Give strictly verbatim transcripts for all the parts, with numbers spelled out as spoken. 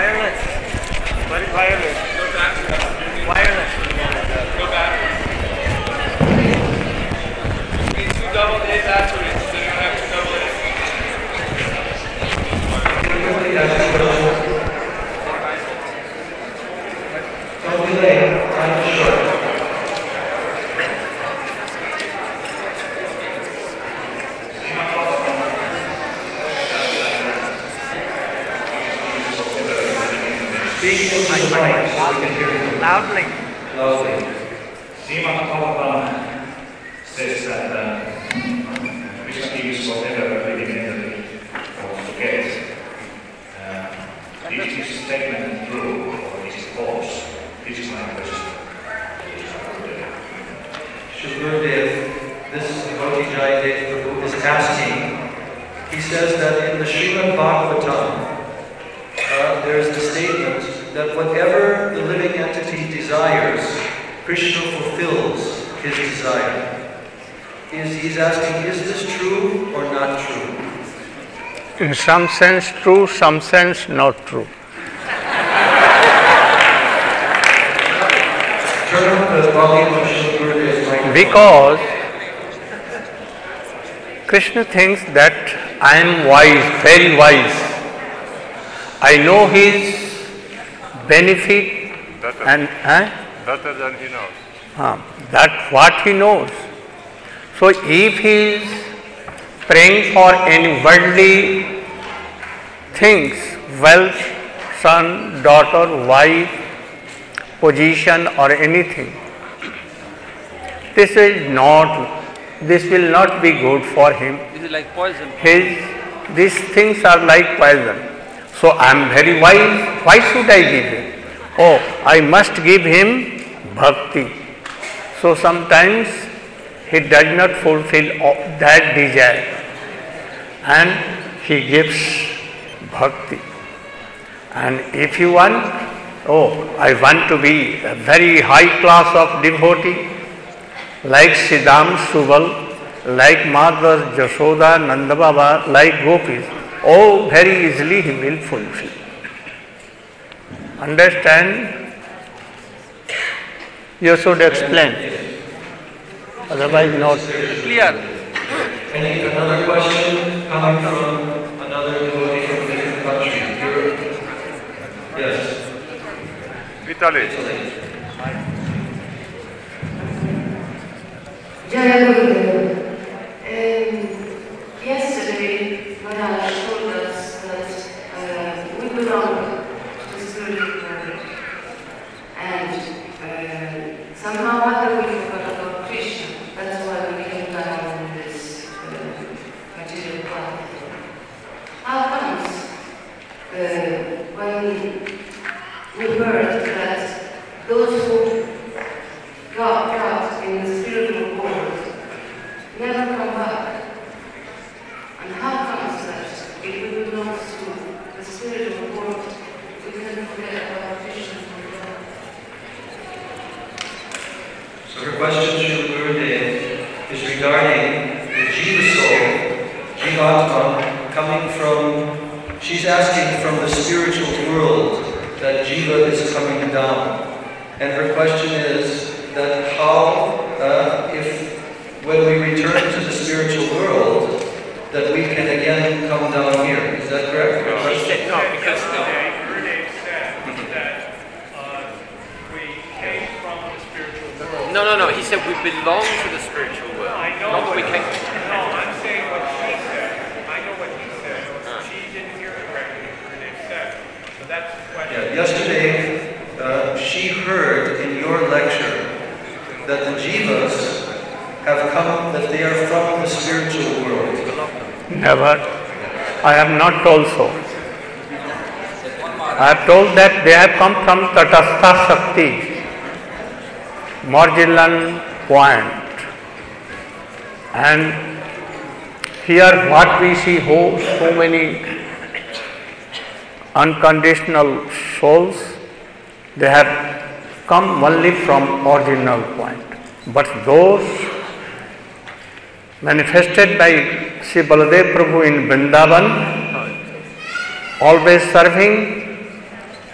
Wireless. Very wireless. Wireless. Go back. We need two double A's afterwards, so you don't have two double A's. Don't delay. Time is short. Speak into the mic so we can hear you. Loudly. Loudly. Srimad Prabhupada says that uh, Krishna gives whatever really mentally or forget. Uh, is this statement true or is it false? This is my question. Shri Gurudev, this devotee Jayadev Prabhu is asking. He says that in the Srimad Bhagavatam, uh, there is the statement that whatever the living entity desires, Krishna fulfills his desire. Is he's asking, is this true or not true? In some sense true, some sense not true. Turn on the volume of Shri Gurudev's microphone. Because Krishna thinks that I am wise, very wise. I know his benefit Better. and eh? Better than he knows. Ah, that's what he knows. So if he is praying for any worldly things, wealth, son, daughter, wife, position or anything, this is not this will not be good for him. Is it like poison? His these things are like poison. So I am very wise, why should I give him? Oh, I must give him bhakti. So sometimes he does not fulfill that desire and he gives bhakti. And if you want, oh, I want to be a very high class of devotee, like Siddham Subal, like Mother Jashoda, Nanda Baba, like Gopis, oh, very easily he will fulfill. Understand? You should explain. Otherwise not. Clear. Any another question coming from another devotee from a different country? Europe? Yes. Italy. Jaya Gurudev. Um, yesterday, Maharaj told us that uh, we belong to the spiritual world, and uh, somehow or other we forgot about Krishna. That's why we came down in this uh, material path. How comes uh, when we heard that those who got got in the spiritual world never come back? And how comes that if we belong to the spiritual world, we can forget about Krishna and God? So her question, Shri Gurudev, is regarding the Jiva soul, Jivatma, coming from, she's asking from the spiritual world that Jiva is coming down. And her question is that how, uh, if when we return to the spiritual world, that we can again come down here. Is that correct? No. Her question? No, because Yesterday, Gurudev said that uh, we came from the spiritual world. no, no, no. He said we belong to the spiritual world. I know Not what we came. No, I'm saying what she said. I know what he said. She didn't hear correctly what Gurudev said. So that's the question. Yeah, yesterday, uh, she heard in your lecture that the Jivas have come, that they are from the spiritual world. Never. I have not told so. I have told that they have come from Tatastha Shakti, Marginal Point. And here what we see, oh, so many unconditional souls, they have come only from original point. But those manifested by Sri Baladev Prabhu in Vrindavan, always serving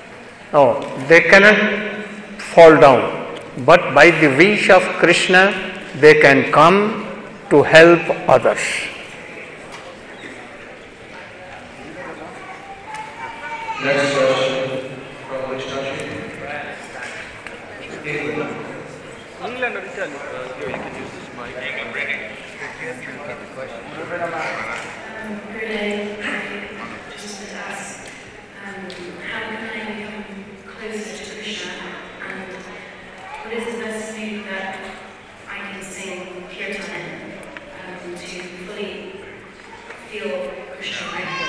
Oh, they cannot fall down, but by the wish of Krishna, they can come to help others. Next question, from which country? England. England or Italy? You can use this mic. England reading. Um, Renee, I just want to ask, um, how can I become closer to Krishna, and what is the best way that I can sing kirtan um, to fully feel Krishna presence?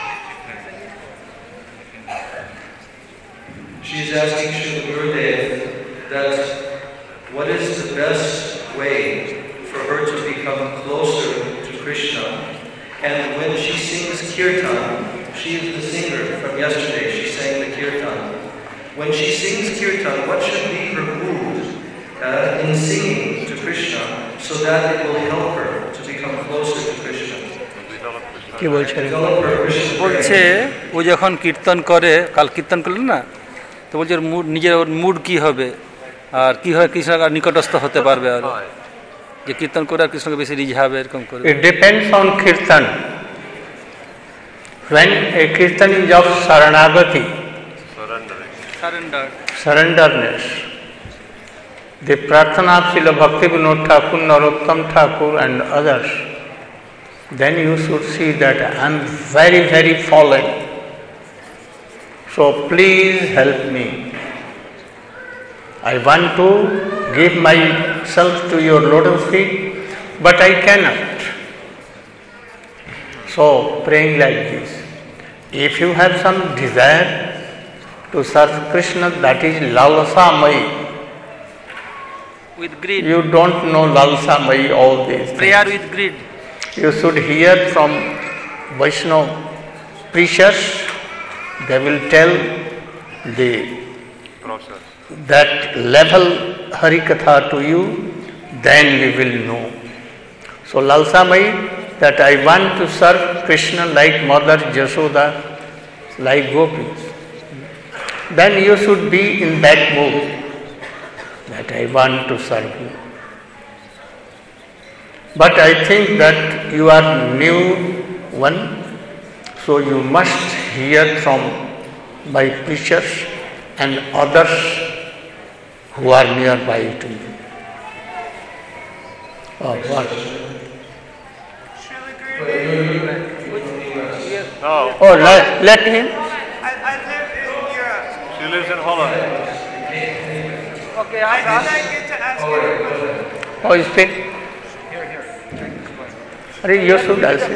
She's asking Srila Gurudev that what is the best way for her to become closer to Krishna. And when she sings kirtan, she is the singer from yesterday, she sang the kirtan. When she sings kirtan, what should be her mood uh, in singing to Krishna so that it will help her to become closer to Krishna? কি বলছে Develop her Krishna বলছে prayer. ও যখন কীর্তন করে কাল কীর্তন করলেন না তো বলছে ওর মুড নিজের ওর মুড কী হবে আর কী হয় কৃষ্ণের নিকটস্থ হতে পারবে আর যে কীর্তন করে আর কৃষ্ণকে বেশি রিঝাবে এরকম করে It depends on kirtan. When a kirtan is of saranagati, surrender surrenderness, the prarthana of Srila Bhaktivinoda Thakur, Narottam Thakur and others, then you should see that I am very, very fallen. So please help me. I want to give myself to your lotus feet, but I cannot. So praying like this. If you have some desire to serve Krishna, that is lalsa mai. With greed You don't know lalsa mai, all these prayer things. With greed You should hear from Vaishnava preachers. They will tell the Process. that level Harikatha to you, then we will know. So lalsamai, that I want to serve Krishna like Mother Jashoda, like gopis. Then you should be in that mood, that I want to serve you. But I think that you are new one, so you must hear from my preachers and others who are nearby to you. Oh, what? Srila Gurudev, No, Oh, let, let him. I, I live in Europe. she lives in Holland. Okay I did I get to ask you a question? Oh, speak. Are you should also.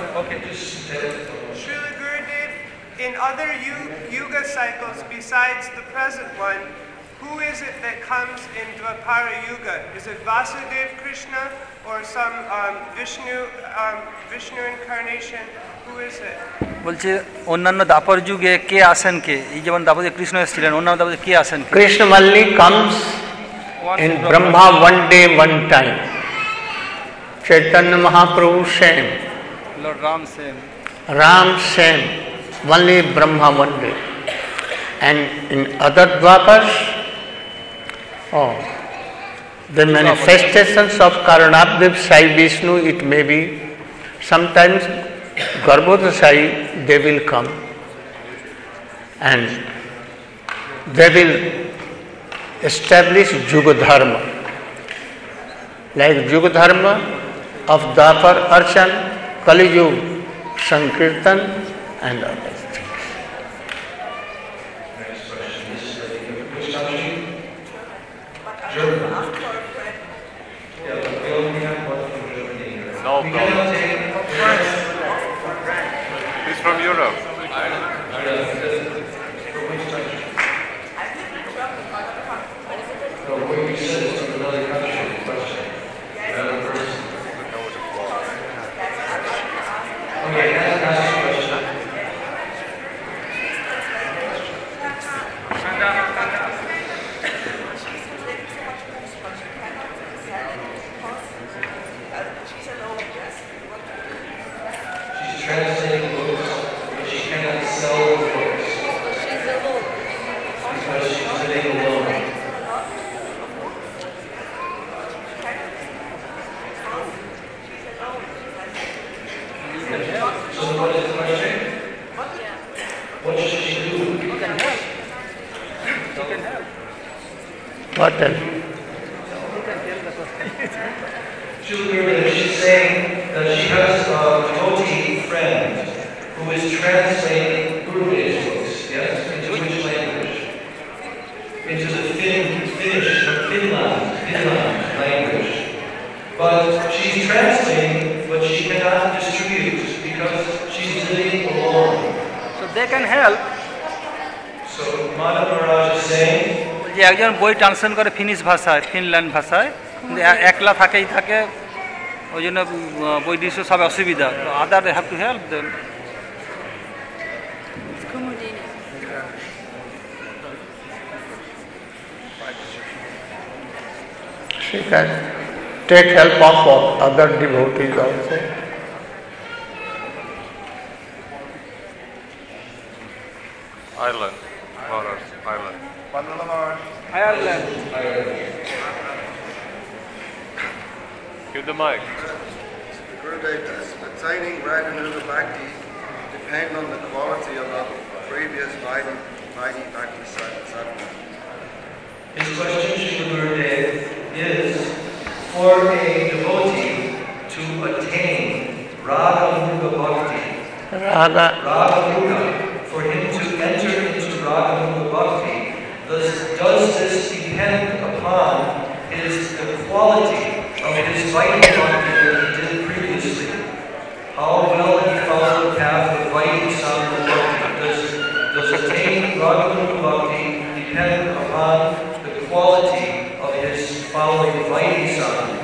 Srila Gurudev, in other yu- yuga cycles besides the present one, who is it that comes in Dwapara Yuga? Is it Vasudev Krishna or some um, Vishnu um, Vishnu incarnation? Who is it? বলছে অন্যান্য দাপর যুগে কে আসেন কে এই যেমন দাপরে কৃষ্ণ এসেছিলেন অন্যান্য দাপরে কে আসেন কে Krishna only comes in Brahma one day, one time. Chaitanya Mahaprabhu same. Lord Ram same Ram same. Only Brahma one day. And in other Dwapas, oh, the manifestations of Karanabdev Sai Vishnu, it may be sometimes Garbhodasai, they will come and they will establish Yuga Dharma. Like Yuga Dharma of Dwapar Archan, Kali Yuga, Sankirtan and others. Next question is, uh, which country? Germany. Yeah, but we only have one from Germany here. No We problem. cannot take He's from Europe. from which country? No, what we said is from another country, the question. Another person. Okay, ask, ask the question. She's translating books, but she cannot sell the books. What else? Srila Gurudev, she's saying that she has a devotee friend who is translating Gurudev's books, yes? Into which language? Into the Finn, Finnish, or Finland, Finland language. But she's translating, but she cannot distribute because she's living alone. So they can help. So Madhav Maharaj is saying, যে একজন বই translate করে finish ভাষায়, Finland ভাষায়, কিন্তু এ- একলা থাকেই থাকে, ওই জন্য উম, বই দৃশ্য সব অসুবিধা। Other have to help then. She can take help of other devotees also. Ireland. Maharaj, Ireland. Ireland. Give the mic. Gurudev, does attaining Raganuga Bhakti depend on the quality of the previous Vaidhi, Vaidhi Bhakti sadhana? his question, Srila Gurudev, is for a devotee to attain Raga Nuga Bhakti, Raga, Raga Nuga, for him to enter into Raga Nuga Bhakti, does, does this depend upon his, the quality of his Vaidhi Bhakti that he did previously? How well he followed the path of Vaidhi Sadhana Bhakti? Does, does attaining Raga Nuga Bhakti depend upon the quality of his following Vaidhi Sadhana?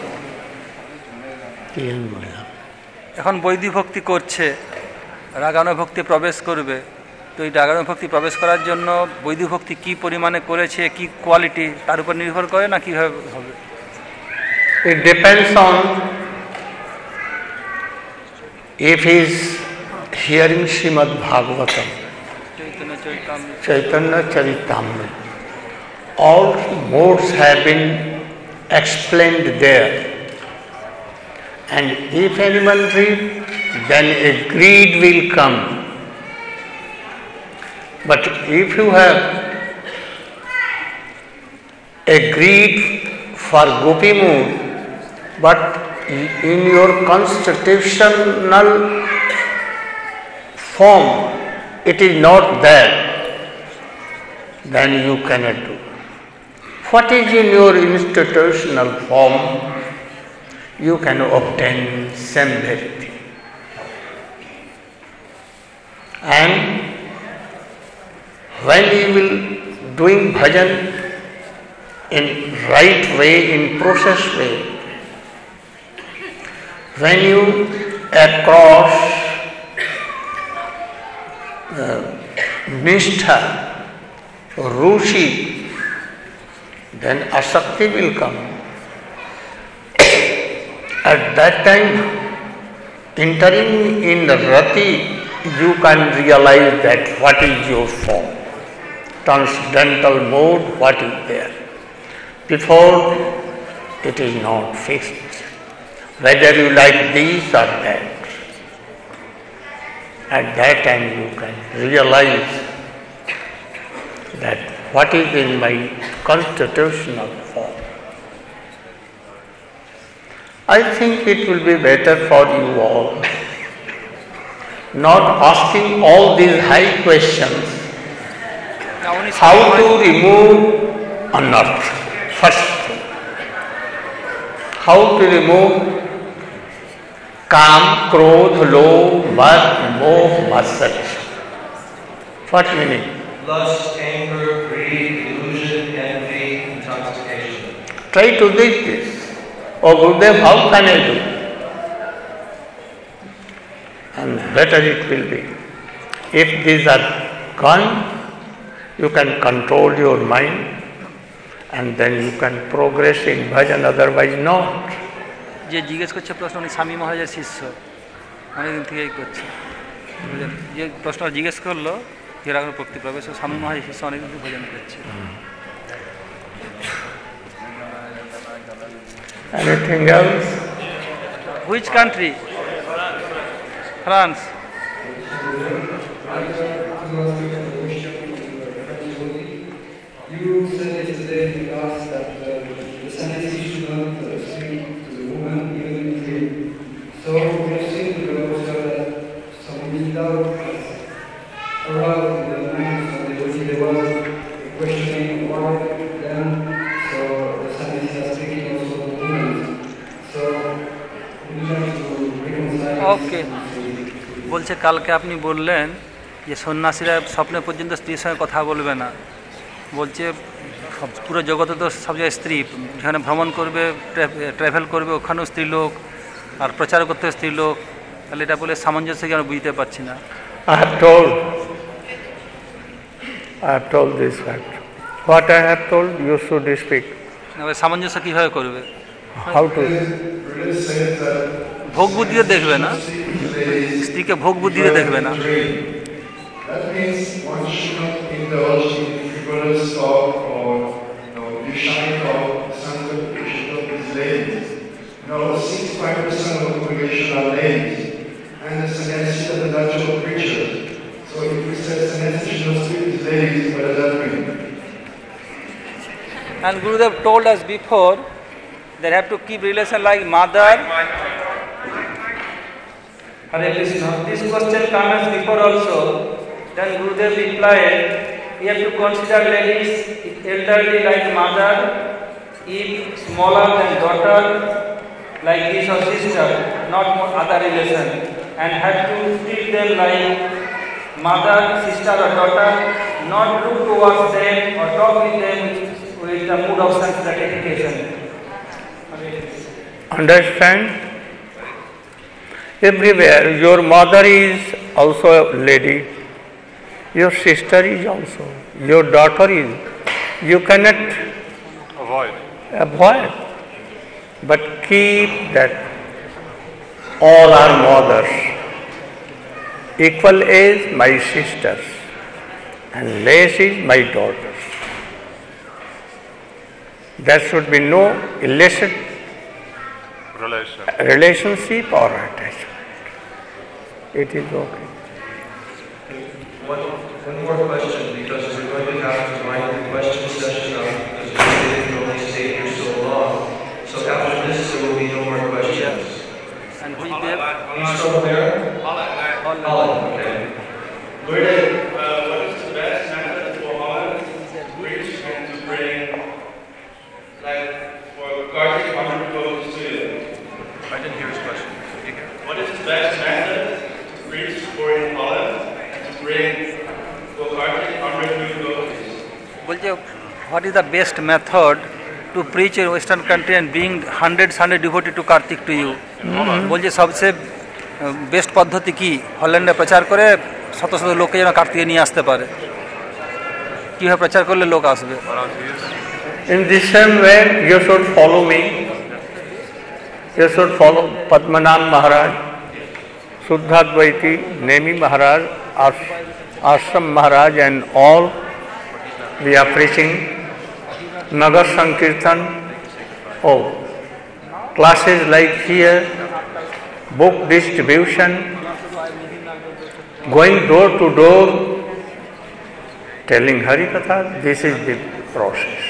এখন বৈদিক ভক্তি করছে, রাগানো ভক্তি প্রবেশ করবে, তো এই রাগানো ভক্তি প্রবেশ করার জন্য বৈদিক ভক্তি কী পরিমাণে করেছে, কি কোয়ালিটি, তার উপর নির্ভর করে না কীভাবে হবে? it depends on if he is hearing Srimad Bhagavatam, Chaitanya চৈতামৃত। Chaitanya Charitamrita. All modes have been explained there. And if anyone read, then a greed will come. But if you have a greed for gopi mood, but in your constitutional form it is not there, then you cannot do. What is in your institutional form, you can obtain same very thing. And when you will doing bhajan in right way, in process way, when you across uh, nishtha, ruchi, then asakti will come. At that time, entering in rati, you can realize that what is your form, transcendental mode, what is there. Before, it is not fixed, whether you like this or that. At that time, you can realize that what is in my constitutional form. I think it will be better for you all not asking all these high questions. না, উনি How to remove anartha? First thing. How to remove kam, krodh, lobh, mad, moh, matsarya. What meaning? Lust, anger, greed, illusion, envy, intoxication. Try to do this. Oh Gurudev, how can I do? And better it will be. If these are gone, you can control your mind and then you can progress in bhajan, otherwise not. যে জিজ্ঞেস করছে প্রশ্ন, উনি স্বামী মহারাজের শিষ্য, অনেকদিন থেকেই করছে। বুঝলেন? যে প্রশ্ন জিজ্ঞেস করলো যে রাগানো ভক্তি প্রবেশ, ও স্বামী মহারাজের শিষ্য, অনেকদিন থেকে ভোজন করছে। Anything else? Which country? France. You said yesterday in the class that sort out the minds of the devotee. There was a questioning or then, so the scientists are speaking also to women. So we try to reconcile. Okay, বলছে কালকে আপনি বললেন যে সন্ন্যাসীরা স্বপ্নে পর্যন্ত স্ত্রীর সঙ্গে কথা বলবে না। বলছে পুরো জগতে তো সব জায়গায় স্ত্রী, যেখানে ভ্রমণ করবে, ট্রাভেল করবে, ওখানেও স্ত্রী লোক, আর প্রচার করতে স্ত্রী লোক। তাহলে এটা বলে সামঞ্জস্য কি আমরা বুঝতে পারছি না। I have told, I have told this fact. What I have told, you should speak. সামঞ্জস্য কিভাবে করবে? How to? ভোগ বুদ্ধিতে দেখবে না, স্ত্রীকে ভোগ বুদ্ধিতে দেখবে না। That means one should not indulge in frivolous talk or no, be shy of some of these ladies. No, sixty-five percent of the congregation are ladies, and the sannyasi are the natural preachers. So if we say sannyasi should not speak with ladies, what does that mean? And Gurudev told us before they have to keep relation like mother. Hare Krishna. This question comes before also. Then Gurudev replied, you have to consider ladies elderly like mother, if smaller than daughter, like this or sister, not other relation, and have to treat them like mother, sister or daughter, not look towards them or talk with them with the mood of such gratification. Understand? Everywhere, your mother is also a lady, your sister is also, your daughter is. You cannot Avoid. avoid, but keep that all are mothers, equal age my sisters, and less is my daughters. There should be no illicit Relation. relationship or attachment. It is okay. One, one more question, because we're going to have to wind the question session up, because we can only stay here so long. So after this, there will be no more questions. And which Dev? Please start there. Holland, okay. Gurudev, uh, what is the best method for Holland reach and to bring, like, for Kartik one hundred devotees to you? I didn't hear his question. You can. What is the best method to reach for in Holland to bring for Kartik one hundred new devotees? বলছে what is the best method to preach in Western country and bring hundreds hundred devotee to Kartik to you? বলছে সবচেয়ে best পদ্ধতি কি হল্যান্ডে প্রচার করে শত শত লোককে যেন কার্তিকে নিয়ে আসতে পারে, কীভাবে প্রচার করলে লোক আসবে? In the same way, you should follow me. You should follow Padmanabh Maharaj, Suddhadvaiti, Nemi Maharaj, Ash- Ashram Maharaj, and all. We are preaching Nagar Sankirtan. Oh, classes like here, book distribution, going door to door, telling Hari Katha. This is the process.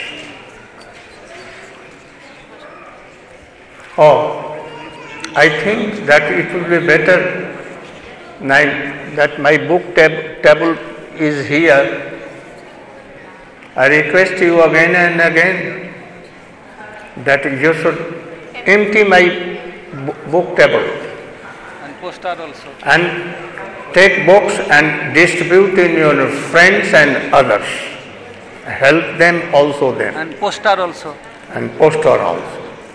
Oh, I think that it will be better nine, that my book tab- table is here. I request you again and again that you should empty my b- book table And poster also. and take books and distribute in your friends and others. Help them also them. And poster also. And poster also.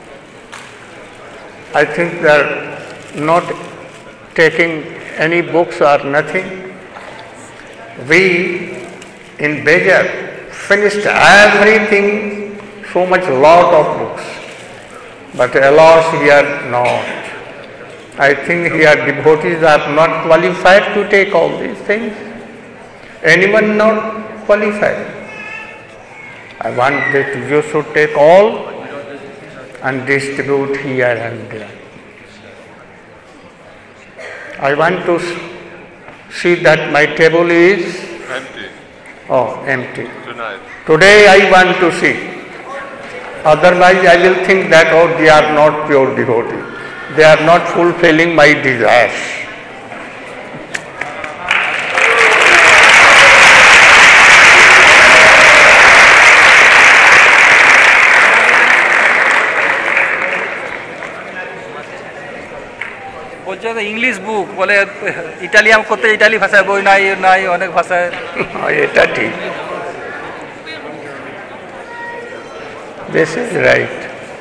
I think they are not taking any books or nothing. We in Bejar finished everything, so much lot of books. But alas, we are not. I think here devotees are not qualified to take all these things. Anyone not qualified. I want that you should take all and distribute here and there. I want to see that my table is Empty oh empty. tonight. Today I want to see. Otherwise I will think that oh they are not pure devotees. They are not fulfilling my desires. English book বলে Italian করতে Italy ভাষায় বই নাই নাই অনেক ভাষায় এটা ঠিক This is right.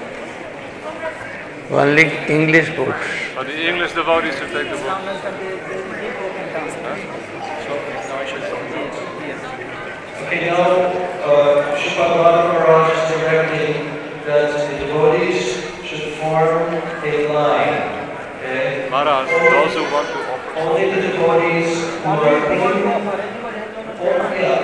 Only English books. But the English devotees should take the book. Okay, now uh, Srila Maharaj is directing that the devotees should form a line. Okay? Maharaj, only, those who want to offer. Only the devotees who are in, only, yeah,